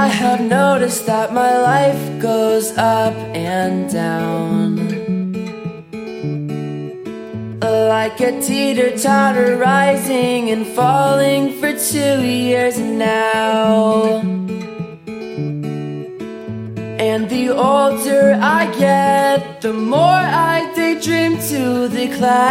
I have noticed that my life goes up and down, like a teeter-totter, rising and falling for 2 years now. And the older I get, the more I daydream to the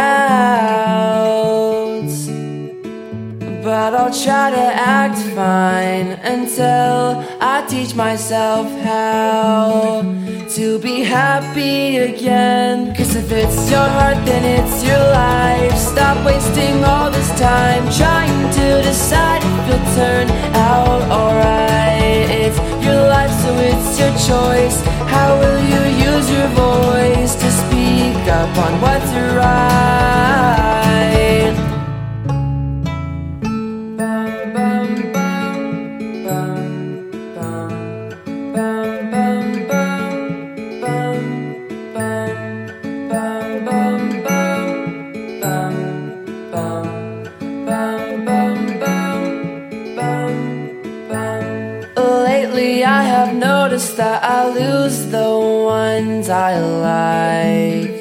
clouds. But I'll try to act fine until I teach myself how to be happy again. 'Cause if it's your heart, then it's your life. Stop wasting all this time trying to decide if you'll turn out alright. It's your life, so it's your choice. How will you use your voice to speak up on what's right? Lately I have noticed that I lose the ones I like.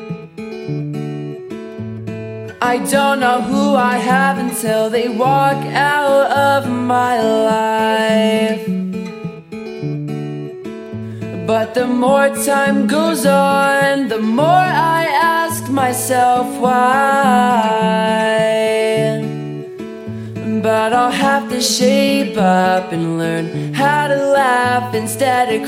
I don't know who I have until they walk out of my life. But the more time goes on, the more I ask myself why. But I'll have to shape up and learn how to laugh instead of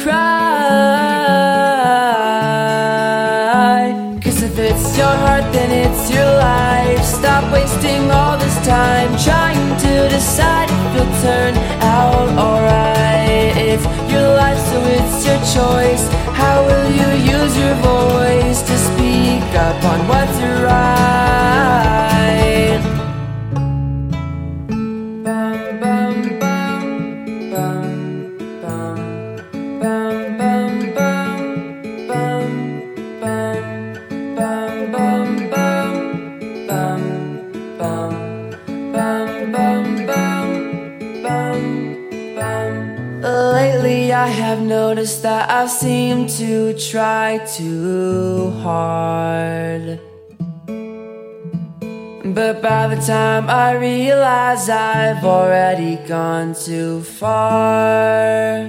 cry. 'Cause if it's your heart, then it's your life. Stop wasting all this time trying to decide if you'll turn out alright. It's your life, so it's your choice. How will you use your voice to speak up on what's right? Lately I have noticed that I've seemed to try too hard, but by the time I realize I've already gone too far.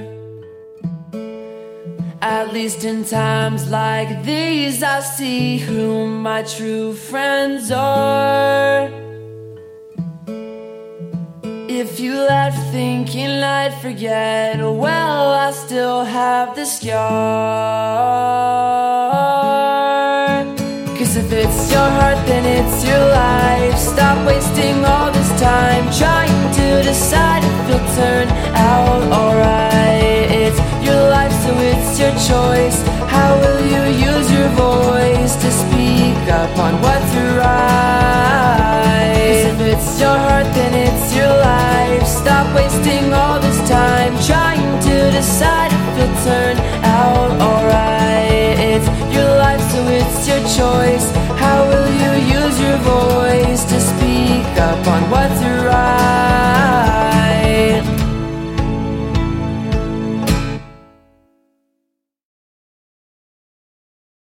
At least in times like these I see who my true friends are. If you left thinking I'd forget, well, I still have the scar. 'Cause if it's your heart, then it's your life. Stop wasting all this time trying to decide if you'll turn out alright. It's your life, so it's your choice. How will you use your voice to speak up on what